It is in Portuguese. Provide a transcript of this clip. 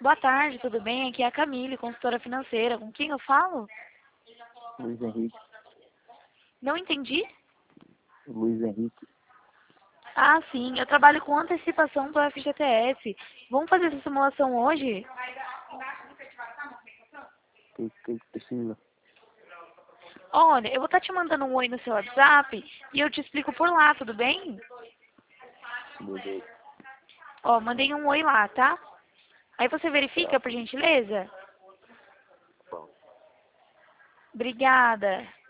Boa tarde, tudo bem? Aqui é a Camille, consultora financeira. Com quem eu falo? Luiz Henrique. Não entendi? Luiz Henrique. Ah, sim, eu trabalho com antecipação do FGTS. Vamos fazer essa simulação hoje? Que precisa? Olha, eu vou estar te mandando um oi no seu WhatsApp e eu te explico por lá, tudo bem? Beleza. Ó, mandei um oi lá, tá? Aí você verifica, por gentileza? Bom. Obrigada.